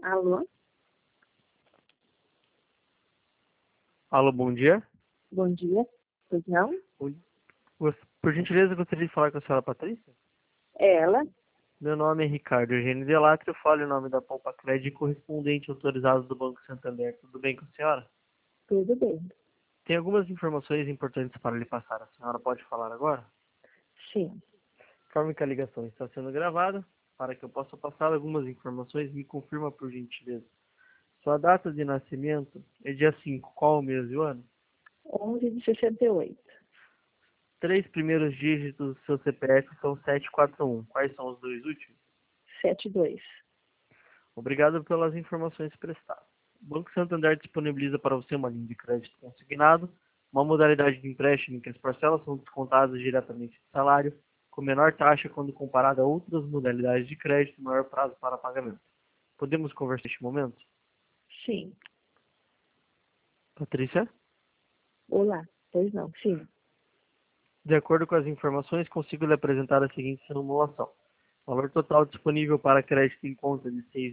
Alô? Alô, bom dia. Bom dia. Pois não? Oi. Por gentileza, eu gostaria de falar com a senhora Patrícia. É ela? Meu nome é Ricardo Eugênio Delatro, eu falo em nome da Poupa Crédito correspondente autorizado do Banco Santander. Tudo bem com a senhora? Tudo bem. Tem algumas informações importantes para lhe passar. A senhora pode falar agora? Sim. Conforme que a ligação está sendo gravada, para que eu possa passar algumas informações, me confirma por gentileza. Sua data de nascimento é dia 5. Qual o mês e o ano? 11 de 68. Três primeiros dígitos do seu CPF são 741. Quais são os dois últimos? 72. Obrigado pelas informações prestadas. O Banco Santander disponibiliza para você uma linha de crédito consignado, uma modalidade de empréstimo em que as parcelas são descontadas diretamente do salário, com menor taxa quando comparada a outras modalidades de crédito e maior prazo para pagamento. Podemos conversar neste momento? Sim. Patrícia? Olá. Pois não. Sim. De acordo com as informações, consigo lhe apresentar a seguinte simulação. O valor total disponível para crédito em conta de R$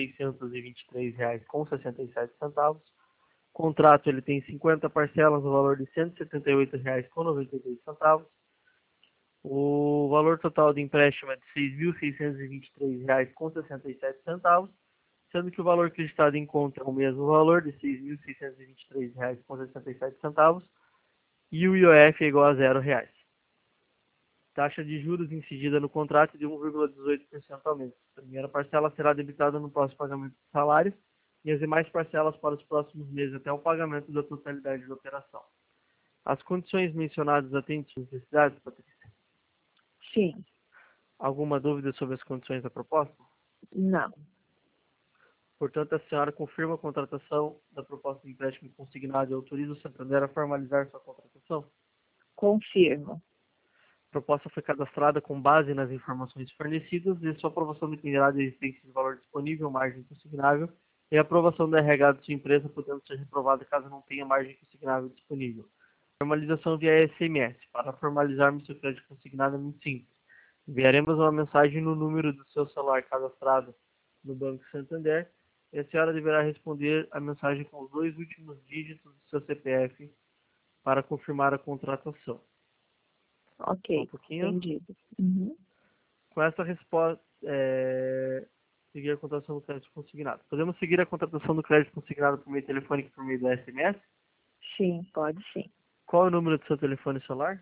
6.623,67. O contrato ele tem 50 parcelas no valor de R$ 178,93. O valor total de empréstimo é de R$ 6.623,67, sendo que o valor acreditado em conta é o mesmo valor de R$ 6.623,67 e o IOF é igual a R$ 0. Taxa de juros incidida no contrato de 1,18% ao mês. A primeira parcela será debitada no próximo pagamento do salário e as demais parcelas para os próximos meses até o pagamento da totalidade da operação. As condições mencionadas atendem às necessidades, Patrícia? Sim. Alguma dúvida sobre as condições da proposta? Não. Portanto, a senhora confirma a contratação da proposta de empréstimo consignado e autoriza o Santander a formalizar sua contratação? Confirmo. A proposta foi cadastrada com base nas informações fornecidas e sua aprovação dependerá da existência de valor disponível, margem consignável e a aprovação da RH de sua empresa, podendo ser reprovada caso não tenha margem consignável disponível. Formalização via SMS. Para formalizarmos seu crédito consignado é muito simples. Enviaremos uma mensagem no número do seu celular cadastrado no Banco Santander e a senhora deverá responder a mensagem com os dois últimos dígitos do seu CPF para confirmar a contratação. Só um Ok. pouquinho. Entendido. Uhum. Com essa resposta, seguir a contratação do crédito consignado. Podemos seguir a contratação do crédito consignado por meio telefônico e por meio do SMS? Sim. Pode sim. Qual é o número do seu telefone celular?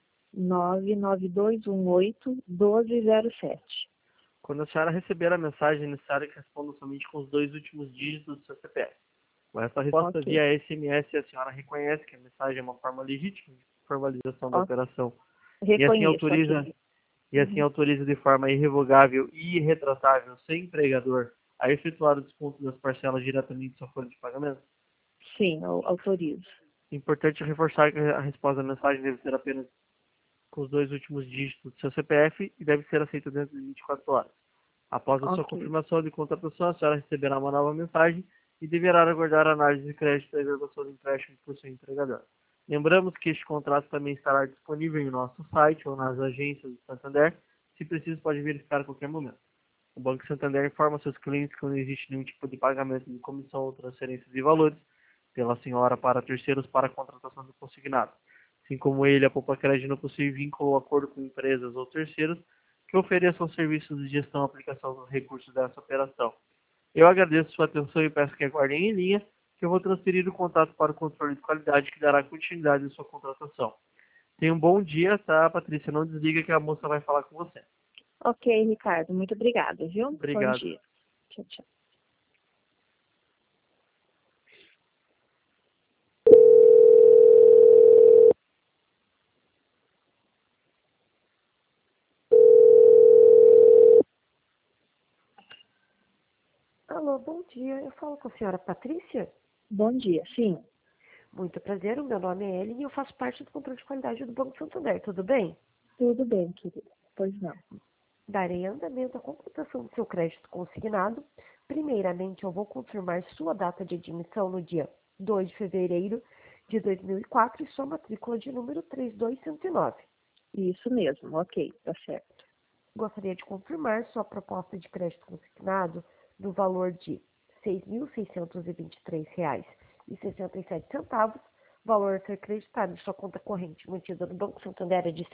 99218-1207. Quando a senhora receber a mensagem, é necessário que responda somente com os dois últimos dígitos do seu CPF. Com essa resposta Ok. via SMS, a senhora reconhece que a mensagem é uma forma legítima de formalização da Ok. operação e assim Reconheço. autoriza Ok. e assim Uhum. autoriza de forma irrevogável e irretratável seu empregador a efetuar o desconto das parcelas diretamente de sua folha de pagamento? Sim. Autorizo. Importante reforçar que a resposta da mensagem deve ser apenas com os dois últimos dígitos do seu CPF e deve ser aceita dentro de 24 horas. Após a sua Ok. confirmação de contratação, a senhora receberá uma nova mensagem e deverá aguardar a análise de crédito e a evaluação do empréstimo por seu empregador. Lembramos que este contrato também estará disponível em nosso site ou nas agências do Santander. Se preciso, pode verificar a qualquer momento. O Banco Santander informa seus clientes que não existe nenhum tipo de pagamento de comissão ou transferência de valores pela senhora para terceiros para a contratação do consignado. Assim como ele, a Poupa Crédito não possui vínculo ou acordo com empresas ou terceiros que ofereçam serviços de gestão e aplicação dos recursos dessa operação. Eu agradeço sua atenção e peço que aguardem em linha, que eu vou transferir o contato para o controle de qualidade que dará continuidade à sua contratação. Tenha um bom dia, tá, Patrícia? Não desliga que a moça vai falar com você. Ok, Ricardo. Muito obrigada, viu? Bom Obrigado. dia. Tchau, tchau. Alô, bom dia. Eu falo com a senhora Patrícia. Bom dia. Sim. Muito prazer, o meu nome é Ellen e eu faço parte do controle de qualidade do Banco Santander, tudo bem? Tudo bem, querida. Pois não. Darei andamento à completação do seu crédito consignado. Primeiramente, eu vou confirmar sua data de admissão no dia 2 de fevereiro de 2004 e sua matrícula de número 32109. Isso mesmo. Ok. Tá certo. Gostaria de confirmar sua proposta de crédito consignado no valor de R$ 6.623,67. Valor a ser creditado em sua conta corrente mantida no Banco Santander é de R$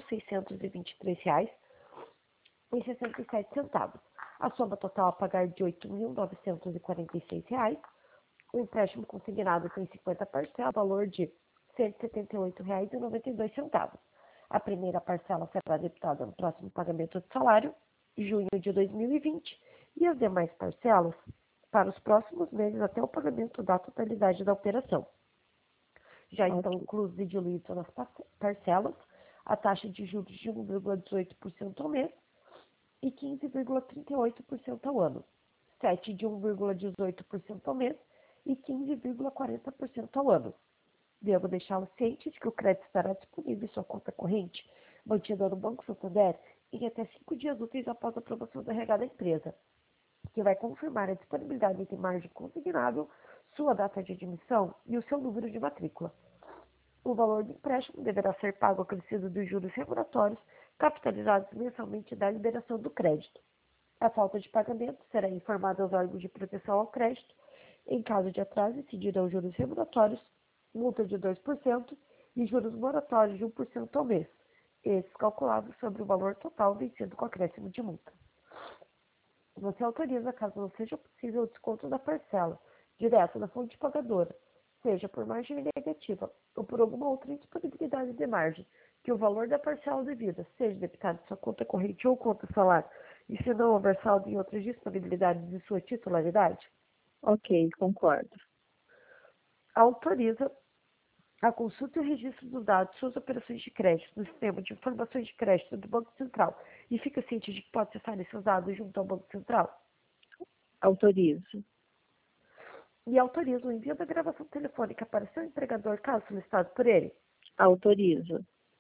6.623,67. A soma total a pagar de R$ 8.946. O empréstimo consignado tem 50 parcelas, valor de R$ 178,92. A primeira parcela será debitada no próximo pagamento de salário, junho de 2020, e as demais parcelas para os próximos meses até o pagamento da totalidade da operação. Já estão inclusos e diluídos nas parcelas a taxa de juros de 1,18% ao mês e 15,38% ao ano, 7 de 1,18% ao mês e 15,40% ao ano. Devo deixá-lo ciente de que o crédito estará disponível em sua conta corrente, mantida no Banco Santander, em até 5 dias úteis após a aprovação da RH da empresa, que vai confirmar a disponibilidade entre margem consignável, sua data de admissão e o seu número de matrícula. O valor do empréstimo deverá ser pago acrescido dos juros regulatórios capitalizados mensalmente da liberação do crédito. A falta de pagamento será informada aos órgãos de proteção ao crédito. Em caso de atraso, incidirão juros regulatórios, multa de 2% e juros moratórios de 1% ao mês, esses calculados sobre o valor total vencido com acréscimo de multa. Você autoriza, caso não seja possível, o desconto da parcela, direto da fonte pagadora, seja por margem negativa ou por alguma outra indisponibilidade de margem, que o valor da parcela devida seja debitado em sua conta corrente ou conta salário, e se não houver saldo em outras disponibilidades de sua titularidade. Ok, concordo. Autoriza a consulta e o registro dos dados de suas operações de crédito no sistema de informações de crédito do Banco Central e fica ciente de que pode acessar esses dados junto ao Banco Central. Autorizo. E autoriza o envio da gravação telefônica para seu empregador, caso solicitado por ele. Autorizo.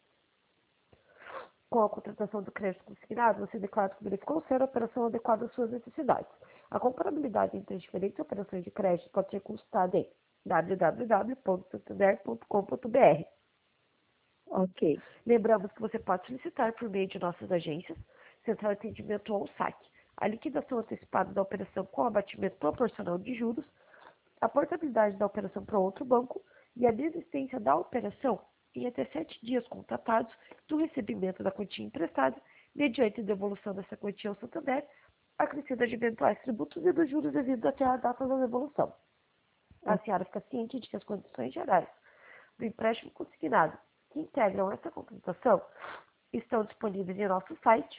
Com a contratação do crédito consignado, você declara que verificou ser a operação adequada às suas necessidades. A comparabilidade entre as diferentes operações de crédito pode ser consultada em www.santander.com.br. Ok. Lembramos que você pode solicitar por meio de nossas agências, Central de Atendimento ou saque, a liquidação antecipada da operação com abatimento proporcional de juros, a portabilidade da operação para outro banco e a desistência da operação em até 7 dias constatados do recebimento da quantia emprestada, mediante devolução dessa quantia ao Santander, acrescida de eventuais tributos e dos juros devidos até a data da devolução. A senhora fica ciente de que as condições gerais do empréstimo consignado que integram essa contratação estão disponíveis em nosso site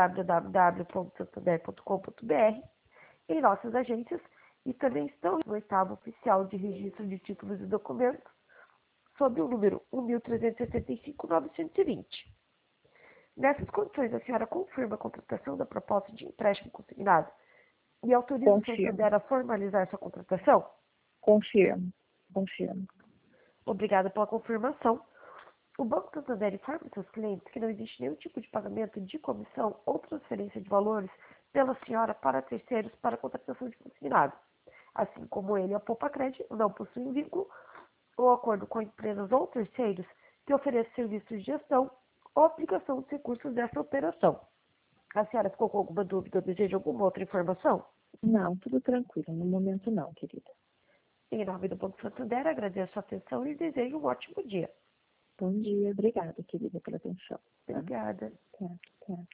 www.santander.com.br, em nossas agências e também estão no 8º oficial de registro de títulos e documentos sob o número 1.365.920. Nessas condições, a senhora confirma a contratação da proposta de empréstimo consignado e autoriza o Santander a formalizar sua contratação? Confirmo. Obrigada pela confirmação. O Banco Santander informa seus clientes que não existe nenhum tipo de pagamento de comissão ou transferência de valores pela senhora para terceiros para a contratação de consignado. Assim como ele, a Poupa Cred não possui um vínculo ou acordo com empresas ou terceiros que ofereçam serviços de gestão ou aplicação dos recursos dessa operação. A senhora ficou com alguma dúvida ou deseja alguma outra informação? Não, tudo tranquilo. No momento não, querida. Em nome do Banco Santander, agradeço a atenção e desejo um ótimo dia. Bom dia. Obrigada, querida, pela atenção. Obrigada. Tá.